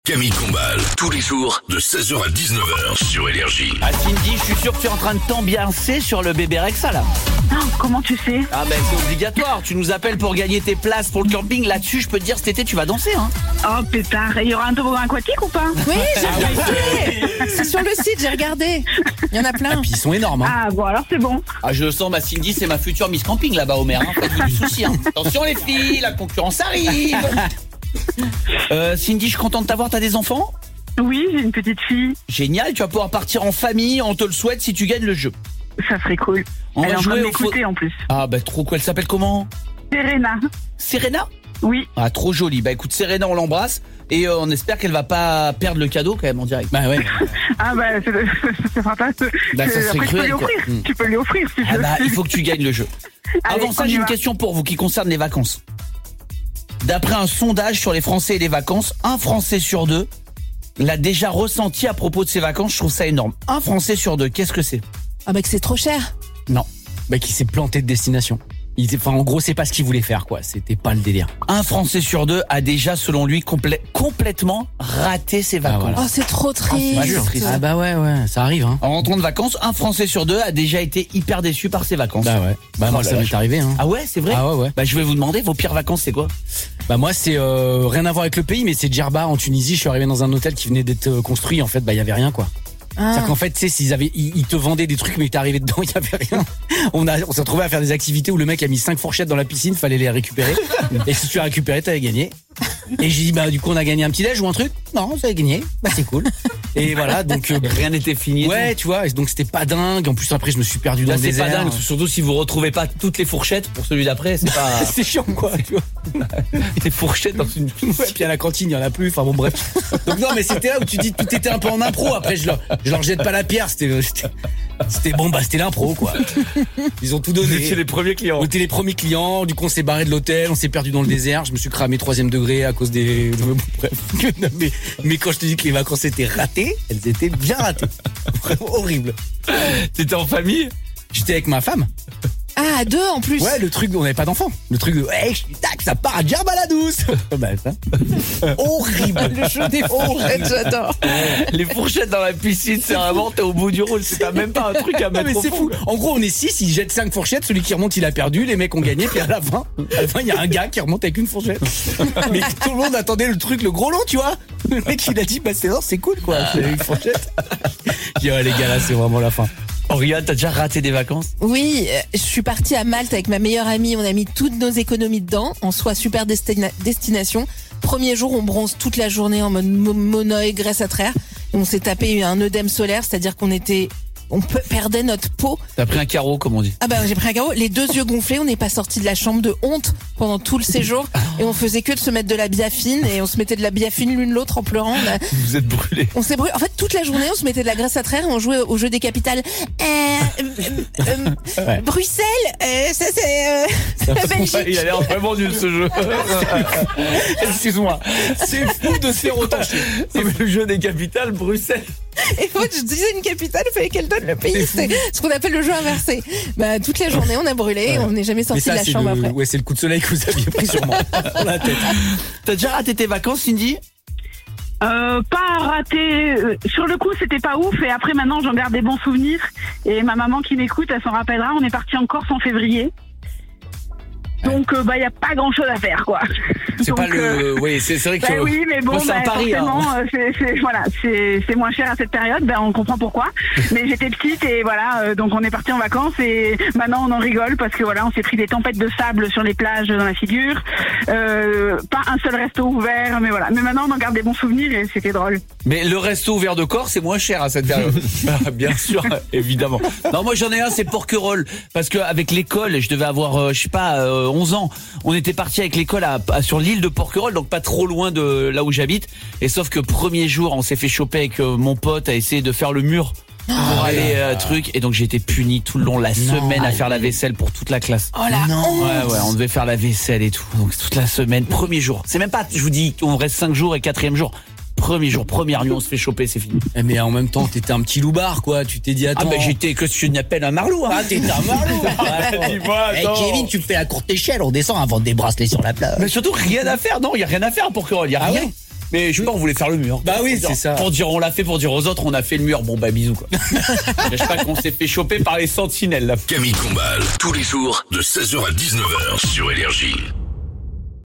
Camille Combal, tous les jours de 16h à 19h sur Énergie. Ah Cindy, je suis sûr que tu es en train de t'ambiancer sur le bébé Rexa là. Ah, comment tu sais? Ah ben c'est obligatoire, tu nous appelles pour gagner tes places pour le camping. Là-dessus, je peux te dire cet été tu vas danser hein. Oh pétard, et il y aura un toboggan aquatique ou pas? Oui, j'ai regardé. C'est sur le site, j'ai regardé. Il y en a plein. Puis ils sont énormes hein. Ah bon, alors c'est bon. Ah je le sens, ma Cindy, c'est ma future Miss Camping là-bas au maire, hein. Faites-vous du souci hein. Attention les filles, la concurrence arrive. Cindy, je suis content de t'avoir, t'as des enfants? Oui, j'ai une petite fille. Génial, tu vas pouvoir partir en famille, on te le souhaite si tu gagnes le jeu. Ça serait cool. On Elle va est en train jouer de au m'écouter en plus. Ah bah trop cool, elle s'appelle comment? Serena. Serena? Oui. Ah trop jolie, bah écoute Serena on l'embrasse et on espère qu'elle va pas perdre le cadeau quand même en direct. Bah ouais. Ah bah c'est fantastique. Bah, ça serait Après, cruel, quoi. tu peux lui offrir si tu Ah veux. bah il faut que tu gagnes le jeu. Allez, Avant ça on y j'ai une va. question pour vous qui concerne les vacances. D'après un sondage sur les Français et les vacances, un Français sur deux l'a déjà ressenti à propos de ses vacances, je trouve ça énorme. Un Français sur deux, qu'est-ce que c'est? Ah bah que c'est trop cher. Non. Bah qui s'est planté de destination. Enfin en gros c'est pas ce qu'il voulait faire quoi, c'était pas le délire. Un Français sur deux a déjà selon lui complètement raté ses vacances. voilà. Oh, c'est trop triste. c'est sûr, triste. Ah bah ouais ça arrive hein. En rentrant de vacances, un Français sur deux a déjà été hyper déçu par ses vacances. Bah ouais. Bah moi Oh la ça m'est vache. arrivé hein. Ah ouais, c'est vrai? Ah ouais. Bah je vais vous demander, vos pires vacances c'est quoi? Bah moi c'est rien à voir avec le pays mais c'est Djerba en Tunisie, je suis arrivé dans un hôtel qui venait d'être construit en fait, bah il y avait rien quoi. Ah. C'est-à-dire qu'en fait, tu sais, ils te vendaient des trucs, mais t'es arrivé dedans, il y avait rien. On s'est retrouvé à faire des activités où le mec a mis 5 fourchettes dans la piscine, fallait les récupérer. Et si tu as récupéré, t'avais gagné. Et j'ai dit, bah, du coup, on a gagné un petit déj ou un truc? Non, ça a gagné. Bah, c'est cool. Et voilà, donc, Rien n'était fini. ouais, tu vois, et donc c'était pas dingue. En plus, après, je me suis perdu dans Là le c'est désert. pas dingue, surtout si vous retrouvez pas toutes les fourchettes pour celui d'après, c'est pas C'est chiant, quoi, tu vois. des fourchettes dans une Ouais, puis à la cantine, il y en a plus. Enfin bon, bref. Donc non, mais c'était là où tu dis tout était un peu en impro. Après, je leur jette pas la pierre. C'était bon, bah c'était l'impro, quoi. Ils ont tout donné. C'est les premiers clients. On était les premiers clients. Du coup, on s'est barré de l'hôtel, on s'est perdu dans le désert. Je me suis cramé 3e degré à cause des. Bref. Mais quand je te dis que les vacances étaient ratées, elles étaient bien ratées. Vraiment horrible. T'étais en famille? J'étais avec ma femme. Ah, à deux en plus. Ouais, le truc, on n'avait pas d'enfant. Le truc de, hey, tac, ça part à Djerba la douce. Bah, ça. Horrible. Le jeu des fourchettes, j'adore. Les fourchettes dans la piscine, c'est vraiment t'es au bout du rôle, c'est même pas un truc à Non mettre mais au c'est fond. fou. En gros, on est 6, ils jettent 5 fourchettes, celui qui remonte, il a perdu, les mecs ont gagné, puis à la fin, il y a un gars qui remonte avec une fourchette. Mais tout le monde attendait le truc, le gros lot, tu vois. Le mec, il a dit, bah c'est cool, quoi, c'est une fourchette. J'ai dit, ouais, les gars, là, c'est vraiment la fin. Oriane, t'as déjà raté des vacances? Oui, je suis partie à Malte avec ma meilleure amie. On a mis toutes nos économies dedans. En soi, super destination. Premier jour, on bronze toute la journée en mode monoeil, graisse à traire. Et on s'est tapé un œdème solaire, c'est-à-dire on perdait notre peau. T'as pris un carreau, comme on dit. Ah bah j'ai pris un carreau, les 2 yeux gonflés, on n'est pas sorti de la chambre de honte pendant tout le séjour et on faisait que de se mettre de la biafine et on se mettait de la biafine l'une l'autre en pleurant. Vous êtes brûlés. On s'est brûlé. En fait, toute la journée, on se mettait de la graisse à traire et on jouait au jeu des capitales. Bruxelles, ça c'est la Belgique. Il a l'air vraiment nul ce jeu. Excuse-moi. C'est fou de se faire autant chier. C'est le jeu des capitales, Bruxelles. Et moi, je disais une capitale, il fallait qu'elle donne le pays. C'est ce qu'on appelle le jeu inversé. Bah, toute la journée, on a brûlé, on n'est jamais sorti de la c'est chambre après. ouais, c'est le coup de soleil que vous aviez pris sûrement dans la tête. T'as déjà raté tes vacances, Cindy? Pas raté. Sur le coup, c'était pas ouf. Et après, maintenant, j'en garde des bons souvenirs. Et ma maman qui m'écoute, elle s'en rappellera. On est parti en Corse en février. Donc, bah, y a pas grand chose à faire, quoi. C'est Donc, pas le. Oui, c'est vrai que. bah oui, mais bon, c'est un pari, forcément, hein. c'est moins cher à cette période. Ben, on comprend pourquoi. Mais j'étais petite et voilà, donc on est parti en vacances et maintenant on en rigole parce que voilà, on s'est pris des tempêtes de sable sur les plages dans la figure. Pas un seul resto ouvert, mais voilà. Mais maintenant on en garde des bons souvenirs et c'était drôle. Mais le resto ouvert de Corse, c'est moins cher à cette période. Ah, bien sûr, évidemment. Non, moi j'en ai un, c'est Porquerolles. Parce qu'avec l'école, je devais avoir, 11 ans. On était parti avec l'école sur l'île de Porquerolles, donc pas trop loin de là où j'habite. Et sauf que premier jour, on s'est fait choper avec mon pote à essayer de faire le mur pour aller truc. Et donc j'ai été puni tout le long la semaine à faire la vaisselle pour toute la classe. Oh la honte. Ouais, on devait faire la vaisselle et tout. Donc toute la semaine, premier jour. C'est même pas, je vous dis, on reste 5 jours et 4e jour. Premier jour, première nuit, on se fait choper, c'est fini. Mais en même temps, t'étais un petit loupard, quoi. Tu t'es dit, attends. Ah, ben j'étais que ce qu'on appelle un marlou, hein. Ah, t'étais un marlou. Dis-moi, Hey, non. Kevin, tu me fais à courte échelle, on descend avant de des bracelets sur la plage. Mais surtout, rien à faire, non, il y a rien à faire pour Porquerolles, il y a rien. Ouais. Mais je sais pas, on voulait faire le mur. Bah oui, Pour dire- c'est ça. Pour dire, on l'a fait, pour dire aux autres, on a fait le mur. Bon, bah, bisous, quoi. Je sais pas qu'on s'est fait choper par les sentinelles, là. Camille Combal, tous les jours de 16h à 19h sur Énergie.